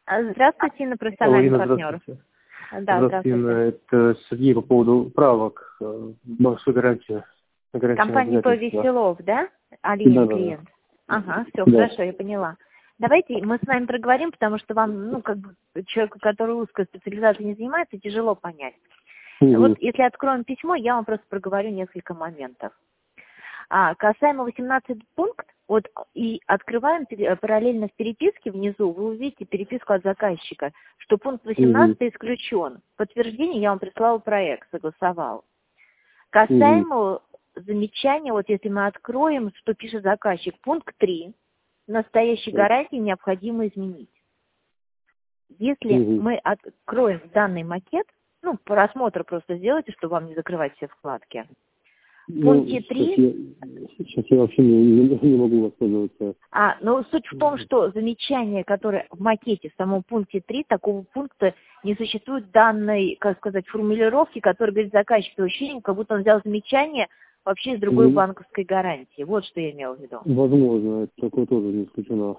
Здравствуйте, Инна, профессиональный партнер. Да, Здравствуйте, Инна. Это Сергей по поводу правок банковской гарантии. Компания Повеселов, да? Алина, клиент. Ага, все, хорошо, я поняла. Давайте мы с вами проговорим, потому что вам, человеку, который узкой специализацией не занимается, тяжело понять. Вот если откроем письмо, я вам просто проговорю несколько моментов. Касаемо 18 пункт, вот и открываем параллельно в переписке внизу, вы увидите переписку от заказчика, что пункт 18 исключен. Подтверждение я вам прислала проект, согласовал. Касаемо замечания, вот если мы откроем, что пишет заказчик, пункт 3, настоящей гарантии необходимо изменить. Если мы откроем данный макет, просмотр просто сделайте, чтобы вам не закрывать все вкладки. В пункте 3... Сейчас я вообще не могу воспользоваться. Суть в том, что замечание, которое в макете, в самом пункте 3, такого пункта не существует данной, формулировки, которая говорит заказчик, ощущение, как будто он взял замечание вообще из другой банковской гарантии. Вот что я имела в виду. Возможно, такое тоже не исключено.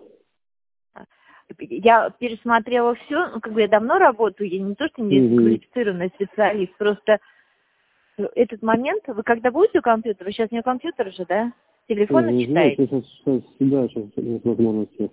Я пересмотрела все, я давно работаю, я не то, что не квалифицированный специалист, просто этот момент, вы когда будете у компьютера, вы сейчас не у компьютера же, да? Телефон читаете? Сейчас нет возможности.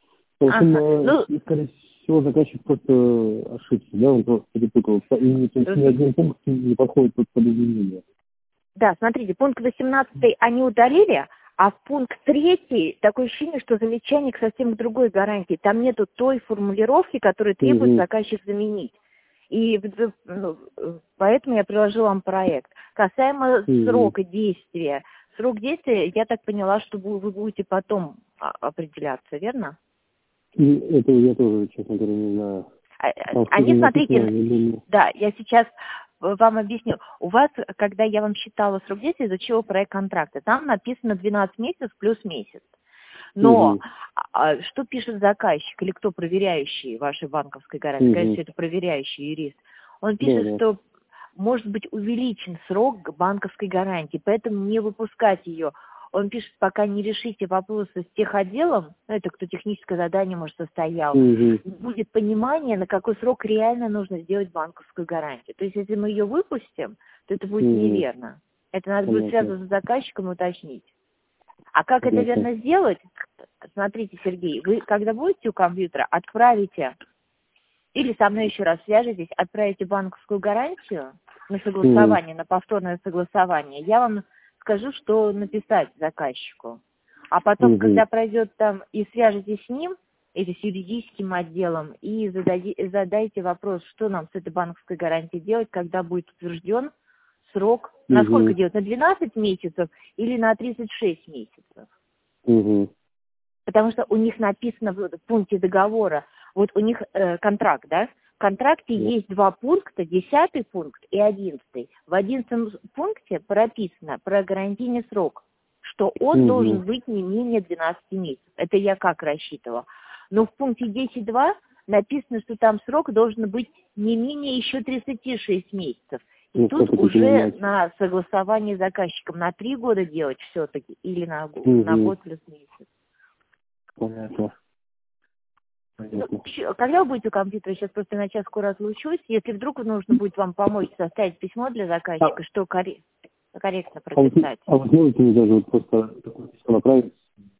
Скорее всего, заказчик просто ошибся, да, он просто перепутал. Ни один пункт не подходит под изменение. Да, смотрите, пункт 18 они удалили, а в пункт 3 такое ощущение, что замечание совсем к другой гарантии. Там нету той формулировки, которую требует заказчик заменить. И поэтому я приложила вам проект. Касаемо срока действия. Срок действия, я так поняла, что вы будете потом определяться, верно? Это я тоже, честно говоря, не знаю. Они, смотрите, да, я сейчас вам объясню. У вас, когда я вам считала срок действия, изучила проект контракта, там написано 12 месяцев плюс месяц. Но что пишет заказчик или кто проверяющий вашей банковской гарантии? Конечно, это проверяющий юрист. Он пишет, что может быть увеличен срок банковской гарантии, поэтому не выпускать ее. Он пишет, пока не решите вопросы с техотделом, это кто техническое задание, может, состоял, будет понимание, на какой срок реально нужно сделать банковскую гарантию. То есть, если мы ее выпустим, то это будет неверно. Это надо будет связываться с заказчиком и уточнить. А как это верно сделать? Смотрите, Сергей, вы когда будете у компьютера, отправите, или со мной еще раз свяжетесь, отправите банковскую гарантию на согласование, на повторное согласование. Я вам скажу, что написать заказчику. А потом, когда пройдет там, и свяжетесь с ним, или с юридическим отделом, и задайте вопрос, что нам с этой банковской гарантией делать, когда будет утвержден срок, на сколько делать, на 12 месяцев или на 36 месяцев. Потому что у них написано в пункте договора, вот у них контракт, да? В контракте есть два пункта, 10-й пункт и 11-й. В 11-м пункте прописано про гарантийный срок, что он должен быть не менее 12 месяцев. Это я как рассчитывала. Но в пункте 10.2 написано, что там срок должен быть не менее еще 36 месяцев. И тут уже на согласование с заказчиком на 3 года делать все-таки или на год плюс месяц. Понятно. Когда вы будете у компьютера, сейчас просто на часку разлучусь, если вдруг нужно будет вам помочь составить письмо для заказчика, что корректно прописать. А вы сможете мне даже просто такое письмо направить?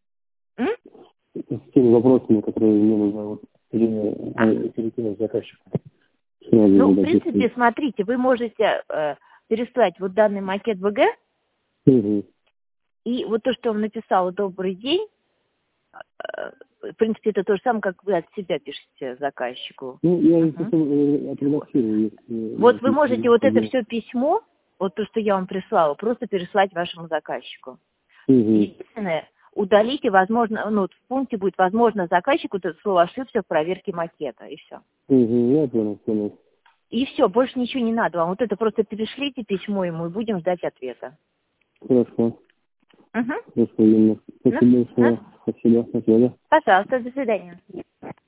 С теми вопросами, которые мне нужно перекинуть заказчику. В принципе, смотрите, вы можете переслать вот данный макет ВГ, и вот то, что он написал «Добрый день», в принципе, это то же самое, как вы от себя пишете заказчику. Я отредактирую. Вот вы можете вот это все письмо, вот то, что я вам прислала, просто переслать вашему заказчику. Единственное, удалите, возможно, в пункте будет возможно заказчику это слово ошибся в проверке макета, и все. Я понял. И все, больше ничего не надо вам. Вот это просто перешлите письмо ему и будем ждать ответа. Хорошо. Спасибо большое. Спасибо. До свидания. Пожалуйста, до свидания.